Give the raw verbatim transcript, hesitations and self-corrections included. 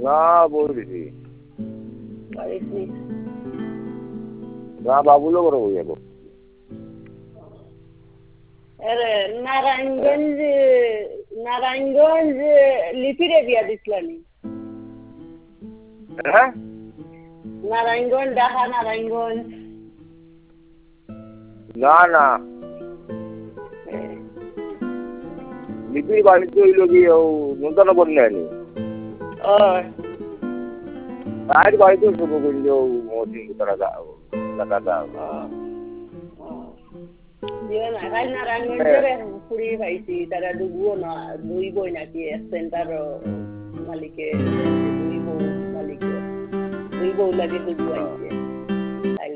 না বলছি বাড়িতে না বাবুলো বড় হয়ে যাবো আরে নারায়ণগঞ্জ নারায়ণগঞ্জ লিপিরে বিয়া দিছিলানি হ্যাঁ নারায়ণগঞ্জ ঢাকা নারায়ণগঞ্জ না না লিপির বাড়িতে হইল কি ও নূতন বন্যানি তার বাড়িতে শুভ করল মোদি তারা টাকা দাও নারায়ণগঞ্জের পুরি পাইছি তারা ডুবুও না দুই বই নাকি সেন্টার মালিকে দুই বউ মালিকে দুই বউ লাগে ডুবু আইছে